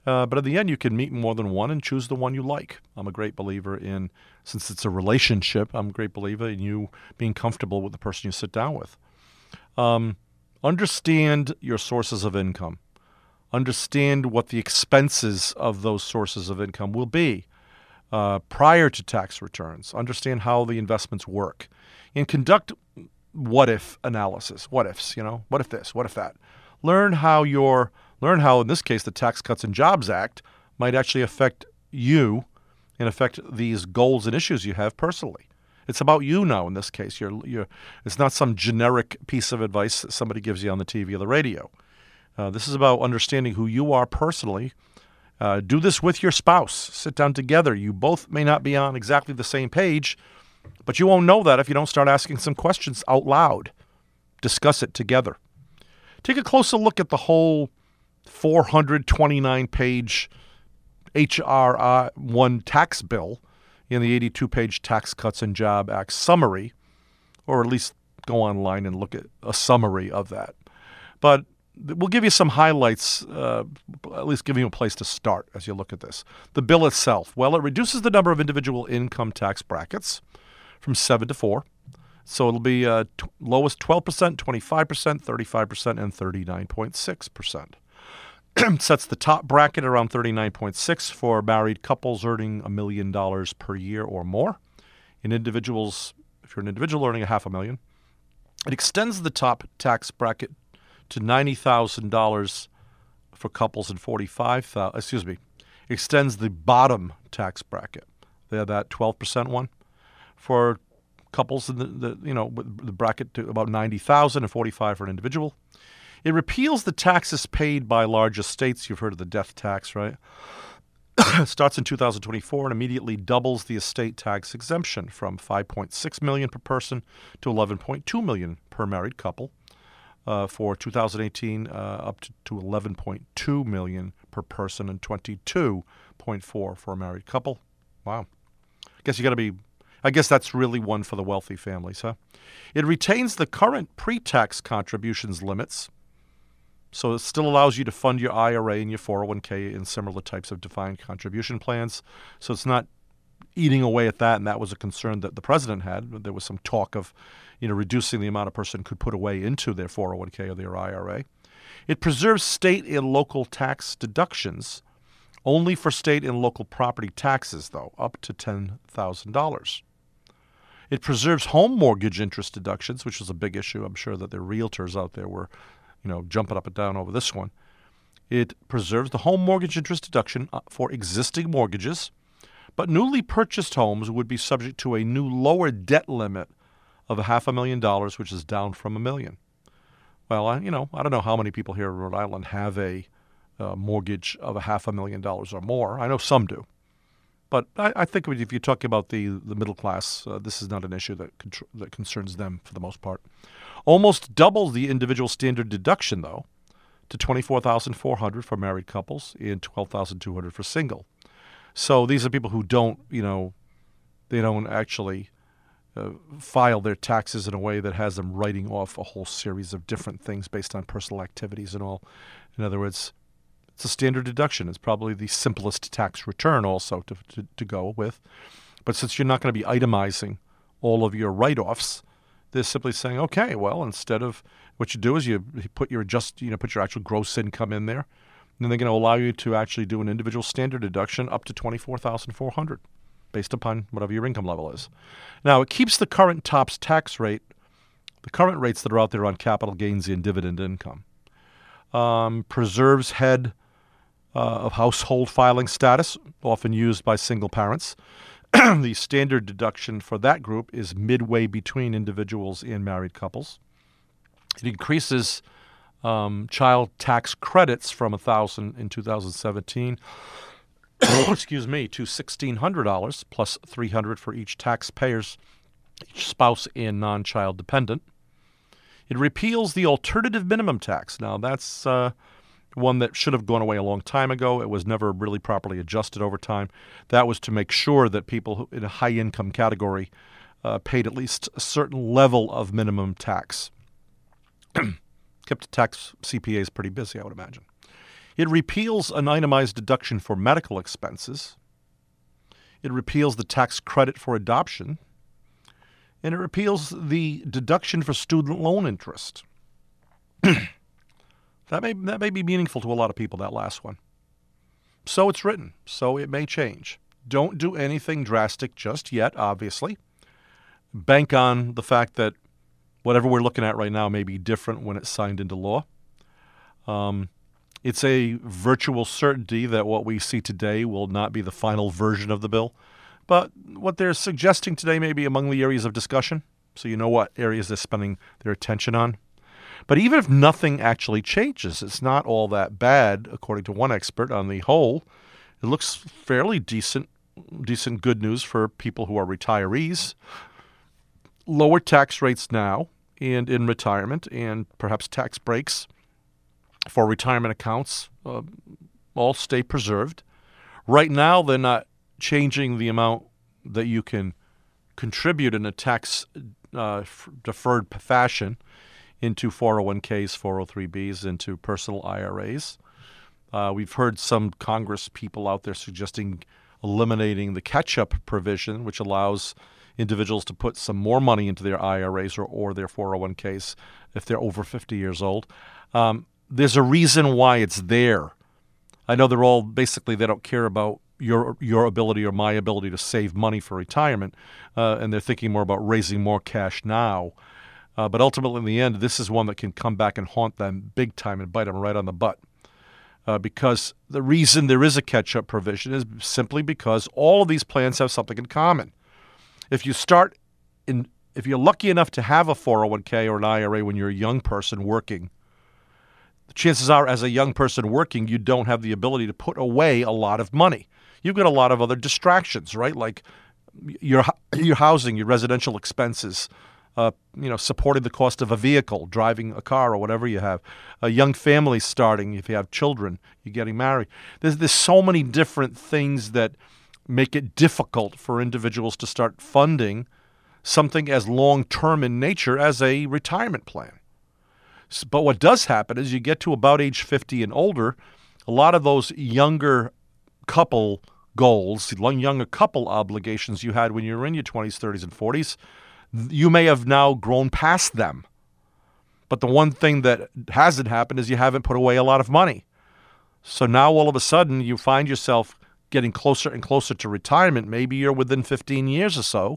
Uh, but in the end, you can meet more than one and choose the one you like. I'm a great believer in, since it's a relationship, I'm a great believer in you being comfortable with the person you sit down with. Um, understand your sources of income. Understand what the expenses of those sources of income will be uh, prior to tax returns. Understand how the investments work. And conduct what-if analysis. What ifs, you know? What if this? What if that? Learn how your Learn how, in this case, the Tax Cuts and Jobs Act might actually affect you and affect these goals and issues you have personally. It's about you now in this case. You're, you're, it's not some generic piece of advice that somebody gives you on the T V or the radio. Uh, this is about understanding who you are personally. Uh, do this with your spouse. Sit down together. You both may not be on exactly the same page, but you won't know that if you don't start asking some questions out loud. Discuss it together. Take a closer look at the whole four hundred twenty-nine page H R one tax bill in the eighty-two page Tax Cuts and Jobs Act summary, or at least go online and look at a summary of that. But we'll give you some highlights, uh, at least give you a place to start as you look at this. The bill itself, well, it reduces the number of individual income tax brackets from seven to four. So it'll be uh, t- lowest twelve percent, twenty-five percent, thirty-five percent, and thirty-nine point six percent. Sets the top bracket around thirty-nine point six for married couples earning a million dollars per year or more. In individuals, if you're an individual earning a half a million, it extends the top tax bracket to ninety thousand dollars for couples and forty-five thousand. Excuse me, extends the bottom tax bracket. They're that twelve percent one for couples in the, the you know the bracket to about ninety thousand and forty-five for an individual. It repeals the taxes paid by large estates. You've heard of the death tax, right? Starts in two thousand twenty-four and immediately doubles the estate tax exemption from five point six million dollars per person to eleven point two million dollars per married couple. Uh, for two thousand eighteen, uh, up to, to eleven point two million dollars per person and twenty-two point four for a married couple. Wow. I guess you got to be. I guess that's really one for the wealthy families, huh? It retains the current pre-tax contributions limits. So it still allows you to fund your I R A and your four oh one k in similar types of defined contribution plans. So it's not eating away at that, and that was a concern that the president had. There was some talk of, you know, reducing the amount a person could put away into their four oh one k or their I R A. It preserves state and local tax deductions, only for state and local property taxes, though, up to ten thousand dollars. It preserves home mortgage interest deductions, which was a big issue. I'm sure that the realtors out there were you know, jumping up and down over this one. It preserves the home mortgage interest deduction for existing mortgages, but newly purchased homes would be subject to a new lower debt limit of a half a million dollars, which is down from a million. Well, I, you know, I don't know how many people here in Rhode Island have a uh, mortgage of a half a million dollars or more. I know some do. But I, I think if you're talking about the, the middle class, uh, this is not an issue that contr- that concerns them for the most part. Almost doubles the individual standard deduction, though, to twenty-four thousand four hundred dollars for married couples and twelve thousand two hundred dollars for single. So these are people who don't, you know, they don't actually uh, file their taxes in a way that has them writing off a whole series of different things based on personal activities and all. In other words, it's a standard deduction. It's probably the simplest tax return also to, to, to go with. But since you're not going to be itemizing all of your write-offs, they're simply saying, okay, well, instead of what you do is you put your just, you know, put your actual gross income in there, and then they're going to allow you to actually do an individual standard deduction up to twenty-four thousand four hundred dollars based upon whatever your income level is. Now, it keeps the current TOPS tax rate, the current rates that are out there on capital gains and dividend income. Um, preserves head uh, of household filing status, often used by single parents. The standard deduction for that group is midway between individuals and married couples. It increases um, child tax credits from one thousand dollars in two thousand seventeen, excuse me, to sixteen hundred dollars plus three hundred dollars for each taxpayer's, each spouse and non-child dependent. It repeals the alternative minimum tax. Now, that's uh, one that should have gone away a long time ago. It was never really properly adjusted over time. That was to make sure that people who, in a high-income category uh, paid at least a certain level of minimum tax. Kept tax C P As pretty busy, I would imagine. It repeals an itemized deduction for medical expenses. It repeals the tax credit for adoption. And it repeals the deduction for student loan interest. that may that may be meaningful to a lot of people, that last one. So it's written, so it may change. Don't do anything drastic just yet, obviously. Bank on the fact that whatever we're looking at right now may be different when it's signed into law. Um, it's a virtual certainty that what we see today will not be the final version of the bill. But what they're suggesting today may be among the areas of discussion, so you know what areas they're spending their attention on. But even if nothing actually changes, it's not all that bad, according to one expert. On the whole, it looks fairly decent, decent good news for people who are retirees. Lower tax rates now and in retirement, and perhaps tax breaks for retirement accounts uh, all stay preserved. Right now, they're not changing the amount that you can contribute in a tax uh, deferred fashion into four oh one k's, four oh three b's, into personal I R As. Uh, we've heard some Congress people out there suggesting eliminating the catch-up provision, which allows individuals to put some more money into their I R As or, or their four oh one k's if they're over fifty years old. Um, there's a reason why it's there. I know they're all basically, they don't care about your your ability or my ability to save money for retirement, uh, and they're thinking more about raising more cash now. Uh, but ultimately, in the end, this is one that can come back and haunt them big time and bite them right on the butt. Uh, because the reason there is a catch-up provision is simply because all of these plans have something in common. If you start in, if you're lucky enough to have a four oh one k or an I R A when you're a young person working, the chances are, as a young person working, you don't have the ability to put away a lot of money. You've got a lot of other distractions, right? Like your your housing, your residential expenses, uh, you know, supporting the cost of a vehicle, driving a car or whatever you have, a young family starting, if you have children, you're getting married. There's there's so many different things that make it difficult for individuals to start funding something as long-term in nature as a retirement plan. But what does happen is you get to about age fifty and older, a lot of those younger couple goals, younger couple obligations you had when you were in your twenties, thirties, and forties, you may have now grown past them. But the one thing that hasn't happened is you haven't put away a lot of money. So now all of a sudden you find yourself getting closer and closer to retirement. Maybe you're within fifteen years or so.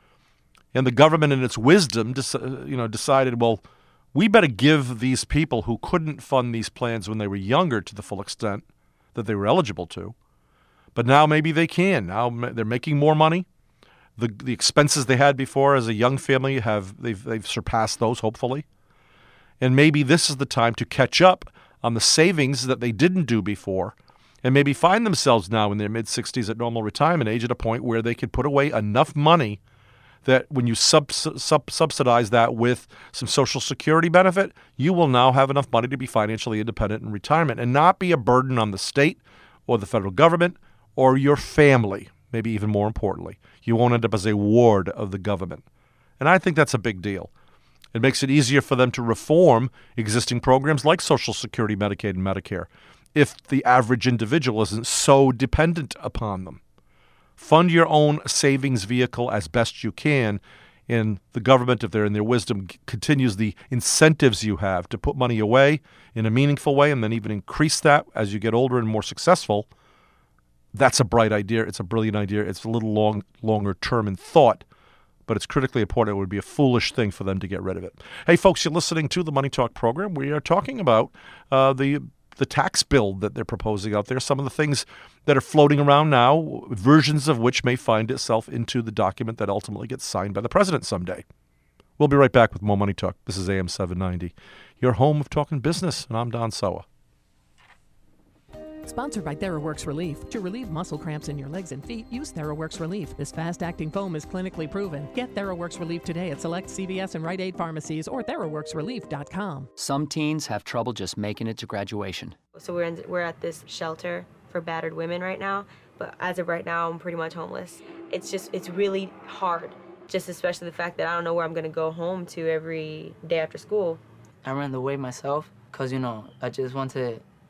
And the government in its wisdom you know, decided, well, we better give these people who couldn't fund these plans when they were younger to the full extent that they were eligible to. But now maybe they can. Now they're making more money. The the expenses they had before as a young family, have they've they've surpassed those, hopefully. And maybe this is the time to catch up on the savings that they didn't do before, and maybe find themselves now in their mid-sixties at normal retirement age at a point where they could put away enough money that when you sub, sub, subsidize that with some Social Security benefit, you will now have enough money to be financially independent in retirement and not be a burden on the state or the federal government or your family, maybe even more importantly. You won't end up as a ward of the government. And I think that's a big deal. It makes it easier for them to reform existing programs like Social Security, Medicaid, and Medicare if the average individual isn't so dependent upon them. Fund your own savings vehicle as best you can, and the government, if they're in their wisdom, continues the incentives you have to put money away in a meaningful way and then even increase that as you get older and more successful. That's a bright idea. It's a brilliant idea. It's a little long, longer term in thought, but it's critically important. It would be a foolish thing for them to get rid of it. Hey, folks, you're listening to the Money Talk program. We are talking about uh, the the tax bill that they're proposing out there, some of the things that are floating around now, versions of which may find itself into the document that ultimately gets signed by the president someday. We'll be right back with more Money Talk. This is A M seven ninety, your home of talking business, and I'm Don Sowa. Sponsored by TheraWorks Relief. To relieve muscle cramps in your legs and feet, use TheraWorks Relief. This fast-acting foam is clinically proven. Get TheraWorks Relief today at select C V S and Rite Aid pharmacies or theraworks relief dot com. Some teens have trouble just making it to graduation. So we're in, we're at this shelter for battered women right now, but as of right now, I'm pretty much homeless. It's just, it's really hard, just especially the fact that I don't know where I'm going to go home to every day after school. I ran away myself because, you know, I just want to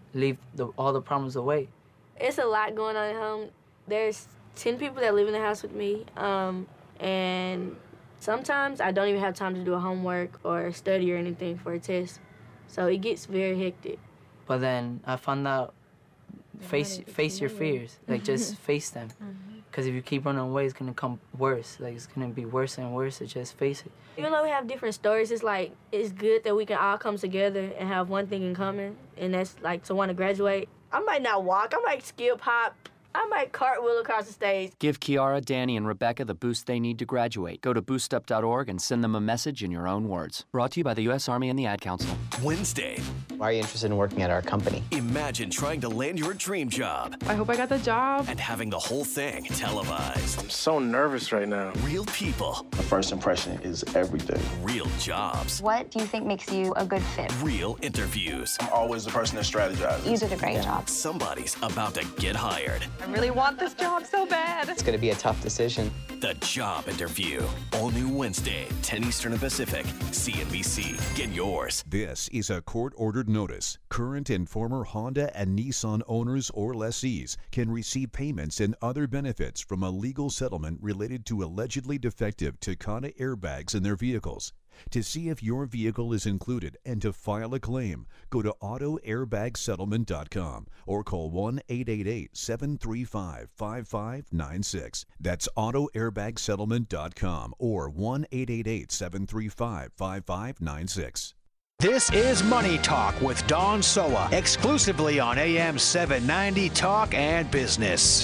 leave the, all the problems away. It's a lot going on at home. There's ten people that live in the house with me, um, and sometimes I don't even have time to do a homework or study or anything for a test. So it gets very hectic. But then I found out, face face your fears. Like, just face them. Because if you keep running away, it's going to come worse. Like, it's going to be worse and worse, so just face it. Even though we have different stories, it's like, it's good that we can all come together and have one thing in common, and that's, like, to want to graduate. I might not walk. I might skip, hop. I might cartwheel across the stage. Give Kiara, Danny, and Rebecca the boost they need to graduate. Go to boost up dot org and send them a message in your own words. Brought to you by the U S Army and the Ad Council. Wednesday. Why are you interested in working at our company? Imagine trying to land your dream job. I hope I got the job. And having the whole thing televised. I'm so nervous right now. Real people. The first impression is everything. Real jobs. What do you think makes you a good fit? Real interviews. I'm always the person that strategizes. You did a great job. Somebody's about to get hired. I really want this job so bad. It's going to be a tough decision. The Job Interview. All new Wednesday, ten Eastern and Pacific. C N B C. Get yours. This is a court-ordered notice. Current and former Honda and Nissan owners or lessees can receive payments and other benefits from a legal settlement related to allegedly defective Takata airbags in their vehicles. To see if your vehicle is included and to file a claim, go to auto airbag settlement dot com or call one eight eight eight, seven three five, five five nine six. That's auto airbag settlement dot com or one eight eight eight, seven three five, five five nine six. This is Money Talk with Don Soa, exclusively on A M seven ninety Talk and Business.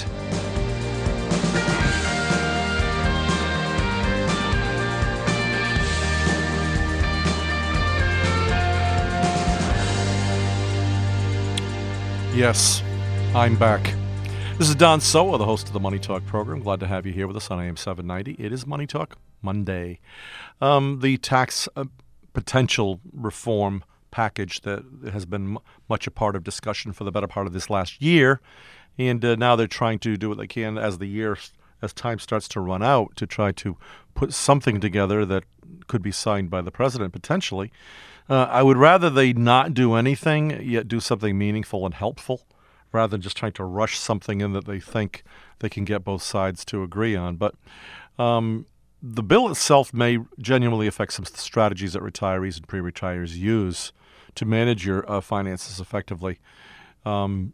Yes, I'm back. This is Don Soa, the host of the Money Talk program. Glad to have you here with us on A M seven ninety. It is Money Talk Monday. Um, the tax uh, potential reform package that has been m- much a part of discussion for the better part of this last year, and uh, now they're trying to do what they can as the year, as time starts to run out, to try to put something together that could be signed by the president potentially. Uh, I would rather they not do anything, yet do something meaningful and helpful, rather than just trying to rush something in that they think they can get both sides to agree on. But um, the bill itself may genuinely affect some strategies that retirees and pre-retirees use to manage your uh, finances effectively. Um,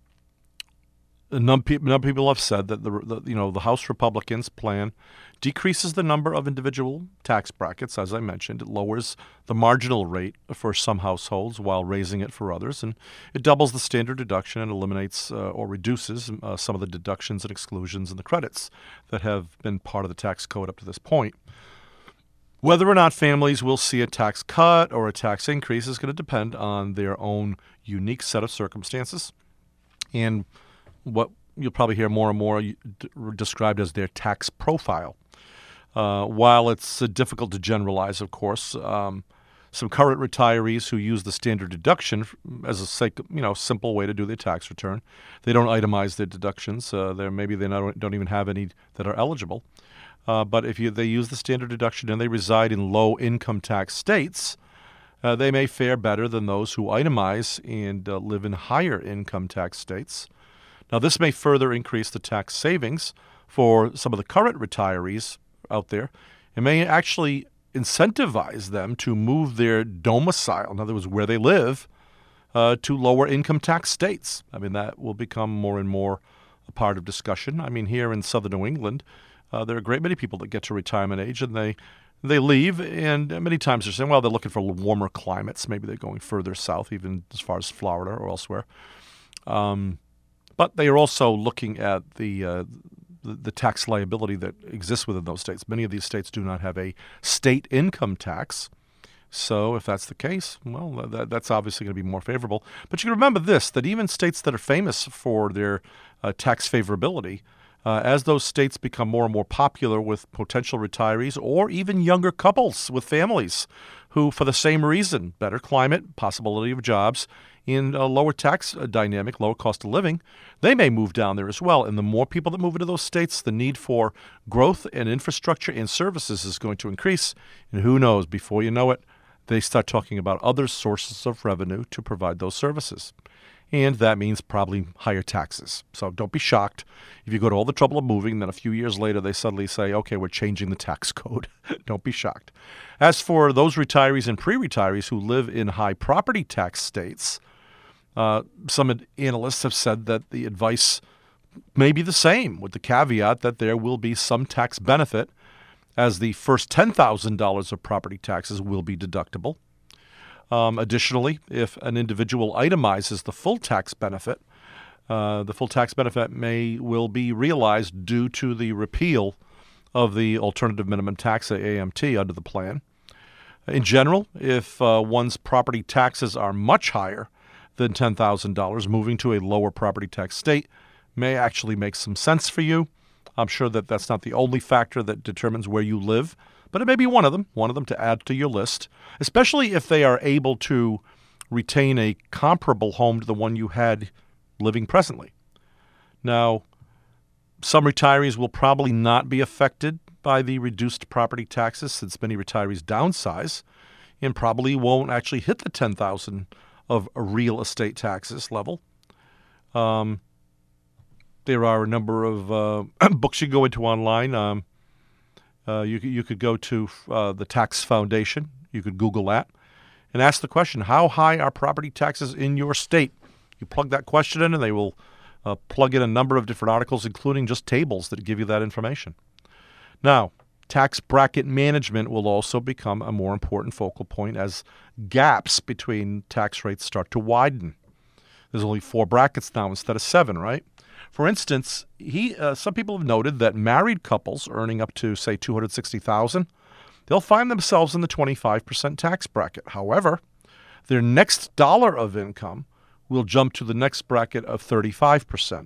a number of people have said that the, the you know the House Republicans' plan decreases the number of individual tax brackets, as I mentioned. It lowers the marginal rate for some households while raising it for others, and it doubles the standard deduction and eliminates uh, or reduces uh, some of the deductions and exclusions and the credits that have been part of the tax code up to this point. Whether or not families will see a tax cut or a tax increase is going to depend on their own unique set of circumstances and what you'll probably hear more and more d- described as their tax profile. Uh, while it's uh, difficult to generalize, of course, um, some current retirees who use the standard deduction as a sake, you know, simple way to do their tax return, they don't itemize their deductions. Uh, there maybe they not, don't even have any that are eligible. Uh, but if you, they use the standard deduction and they reside in low income tax states, uh, they may fare better than those who itemize and uh, live in higher income tax states. Now, this may further increase the tax savings for some of the current retirees out there. It may actually incentivize them to move their domicile, in other words, where they live, uh, to lower income tax states. I mean, that will become more and more a part of discussion. I mean, here in southern New England, uh, there are a great many people that get to retirement age and they they leave, and many times they're saying, well, they're looking for warmer climates. Maybe they're going further south, even as far as Florida or elsewhere. Um But they are also looking at the, uh, the the tax liability that exists within those states. Many of these states do not have a state income tax. So if that's the case, well, that, that's obviously going to be more favorable. But you can remember this, that even states that are famous for their uh, tax favorability, uh, as those states become more and more popular with potential retirees or even younger couples with families who, for the same reason, better climate, possibility of jobs, in a lower tax dynamic, lower cost of living, they may move down there as well. And the more people that move into those states, the need for growth and infrastructure and services is going to increase. And who knows, before you know it, they start talking about other sources of revenue to provide those services. and that means probably higher taxes. So don't be shocked if you go to all the trouble of moving, then a few years later they suddenly say, okay, we're changing the tax code. Don't be shocked. As for those retirees and pre-retirees who live in high property tax states, uh, some analysts have said that the advice may be the same, with the caveat that there will be some tax benefit, as the first ten thousand dollars of property taxes will be deductible. Um, additionally, if an individual itemizes the full tax benefit, uh, the full tax benefit may will be realized due to the repeal of the alternative minimum tax, A M T, under the plan. In general, if uh, one's property taxes are much higher than ten thousand dollars, moving to a lower property tax state may actually make some sense for you. I'm sure that that's not the only factor that determines where you live, but it may be one of them, one of them to add to your list, especially if they are able to retain a comparable home to the one you had living presently. Now, some retirees will probably not be affected by the reduced property taxes, since many retirees downsize and probably won't actually hit the ten thousand dollars of a real estate taxes level. Um, there are a number of uh, books you go into online. Um, uh, you, you could go to uh, the Tax Foundation. You could Google that and ask the question, how high are property taxes in your state? You plug that question in and they will uh, plug in a number of different articles, including just tables that give you that information. Now, tax bracket management will also become a more important focal point as gaps between tax rates start to widen. There's only four brackets now instead of seven, right? For instance, he uh, some people have noted that married couples earning up to, say, two hundred sixty thousand dollars, they'll find themselves in the twenty-five percent tax bracket. However, their next dollar of income will jump to the next bracket of thirty-five percent.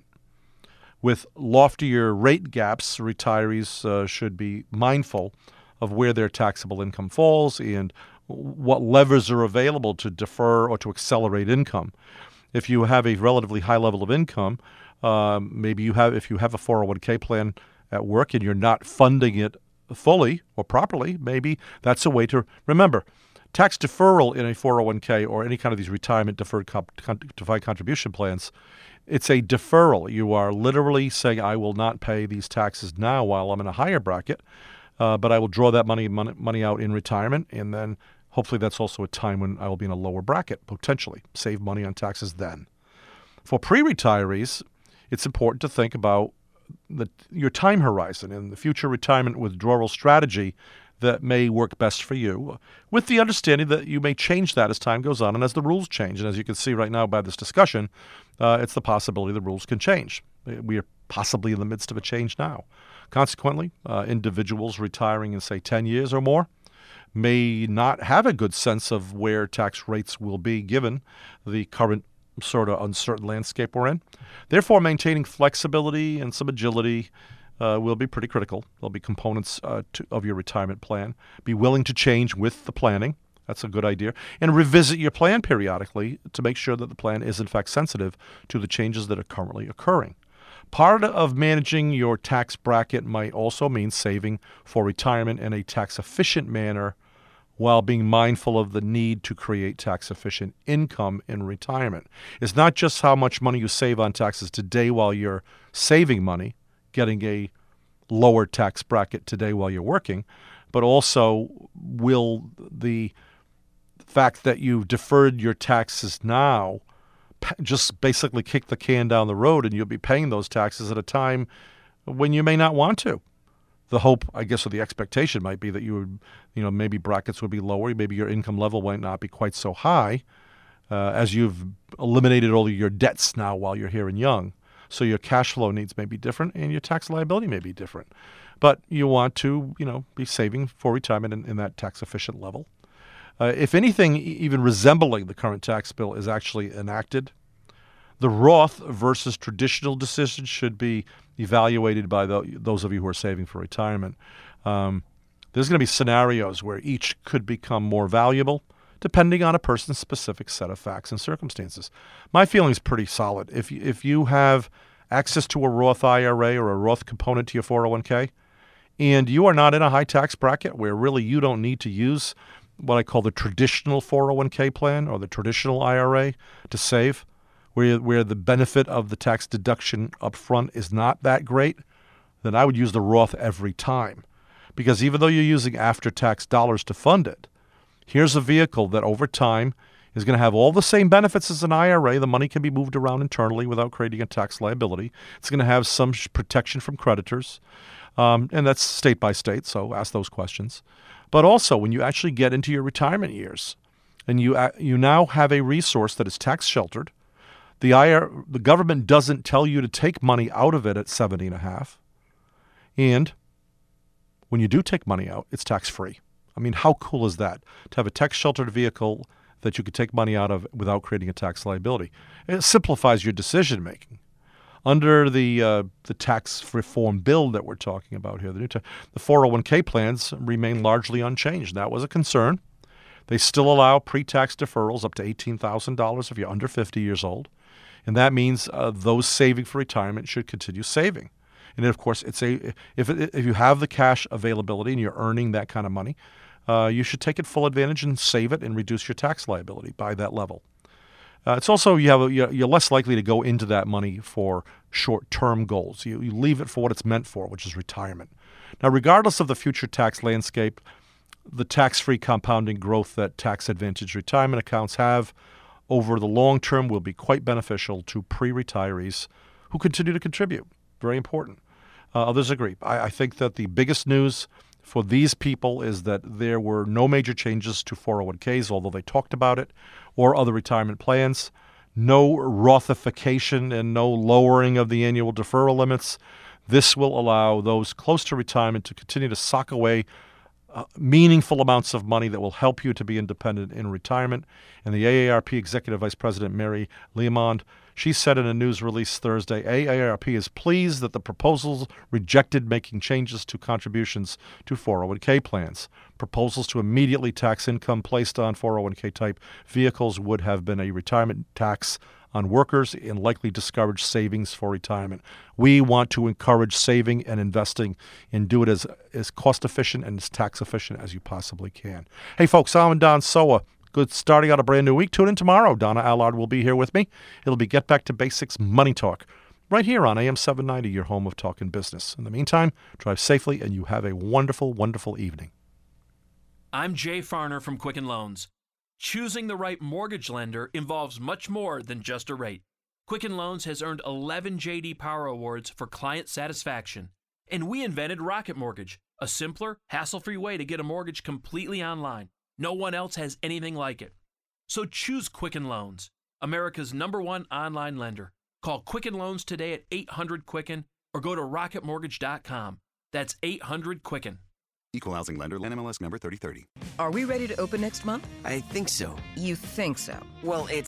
With loftier rate gaps, retirees uh, should be mindful of where their taxable income falls and what levers are available to defer or to accelerate income. If you have a relatively high level of income, um, maybe you have, if you have a four oh one k plan at work and you're not funding it fully or properly, maybe that's a way to remember. Tax deferral in a four oh one k or any kind of these retirement deferred comp, con, defined contribution plans, it's a deferral. You are literally saying, I will not pay these taxes now while I'm in a higher bracket, uh, but I will draw that money, money money out in retirement, and then hopefully that's also a time when I will be in a lower bracket, potentially. Save money on taxes then. For pre-retirees, it's important to think about the, your time horizon and the future retirement withdrawal strategy that may work best for you, with the understanding that you may change that as time goes on and as the rules change. And as you can see right now by this discussion, uh, it's the possibility the rules can change. We are possibly in the midst of a change now. Consequently, uh, individuals retiring in, say, ten years or more may not have a good sense of where tax rates will be given the current sort of uncertain landscape we're in. Therefore, maintaining flexibility and some agility Uh, will be pretty critical. There'll be components uh, to, of your retirement plan. Be willing to change with the planning. That's a good idea. And revisit your plan periodically to make sure that the plan is, in fact, sensitive to the changes that are currently occurring. Part of managing your tax bracket might also mean saving for retirement in a tax-efficient manner while being mindful of the need to create tax-efficient income in retirement. It's not just how much money you save on taxes today while you're saving money, getting a lower tax bracket today while you're working, but also will the fact that you've deferred your taxes now just basically kick the can down the road and you'll be paying those taxes at a time when you may not want to. The hope, I guess, or the expectation might be that you would, you know, maybe brackets would be lower, maybe your income level might not be quite so high uh, as you've eliminated all of your debts now while you're here and young. So your cash flow needs may be different and your tax liability may be different. But you want to, you know, be saving for retirement in, in that tax-efficient level. Uh, if anything even resembling the current tax bill is actually enacted, the Roth versus traditional decision should be evaluated by the, those of you who are saving for retirement. Um, there's going to be scenarios where each could become more valuable depending on a person's specific set of facts and circumstances. My feeling is pretty solid. If you, if you have access to a Roth I R A or a Roth component to your four oh one k, and you are not in a high tax bracket where really you don't need to use what I call the traditional four oh one k plan or the traditional I R A to save, where where the benefit of the tax deduction up front is not that great, then I would use the Roth every time. Because even though you're using after-tax dollars to fund it, here's a vehicle that over time is going to have all the same benefits as an I R A. The money can be moved around internally without creating a tax liability. It's going to have some protection from creditors, um, and that's state by state, so ask those questions. But also, when you actually get into your retirement years and you uh, you now have a resource that is tax sheltered, the I R A, the government doesn't tell you to take money out of it at seventy and a half, and when you do take money out, it's tax-free. I mean, how cool is that? To have a tax-sheltered vehicle that you could take money out of without creating a tax liability. It simplifies your decision-making. Under the uh, the tax reform bill that we're talking about here, the new ta- the four oh one k plans remain largely unchanged. That was a concern. They still allow pre-tax deferrals up to eighteen thousand dollars if you're under fifty years old. And that means uh, those saving for retirement should continue saving. And of course, it's a if it, if you have the cash availability and you're earning that kind of money, uh, you should take it full advantage and save it and reduce your tax liability by that level. Uh, it's also you have a, you're less likely to go into that money for short-term goals. You, you leave it for what it's meant for, which is retirement. Now, regardless of the future tax landscape, the tax-free compounding growth that tax-advantaged retirement accounts have over the long term will be quite beneficial to pre-retirees who continue to contribute. Very important. Uh, others agree. I, I think that the biggest news for these people is that there were no major changes to four oh one k's, although they talked about it, or other retirement plans. No Rothification and no lowering of the annual deferral limits. This will allow those close to retirement to continue to sock away uh, meaningful amounts of money that will help you to be independent in retirement. And the A A R P Executive Vice President Mary Leamond, she said in a news release Thursday, A A R P is pleased that the proposals rejected making changes to contributions to four oh one k plans. Proposals to immediately tax income placed on four oh one k type vehicles would have been a retirement tax on workers and likely discourage savings for retirement. We want to encourage saving and investing and do it as, as cost efficient and as tax efficient as you possibly can. Hey folks, I'm Don Soa. Good starting out a brand new week. Tune in tomorrow. Donna Allard will be here with me. It'll be Get Back to Basics Money Talk right here on A M seven ninety, your home of talking business. In the meantime, drive safely and you have a wonderful, wonderful evening. I'm Jay Farner from Quicken Loans. Choosing the right mortgage lender involves much more than just a rate. Quicken Loans has earned eleven J D Power Awards for client satisfaction. And we invented Rocket Mortgage, a simpler, hassle-free way to get a mortgage completely online. No one else has anything like it. So choose Quicken Loans, America's number one online lender. Call Quicken Loans today at eight hundred Quicken or go to rocket mortgage dot com. That's eight hundred Quicken. Equal housing lender, N M L S number thirty thirty. Are we ready to open next month? I think so. You think so? Well, it's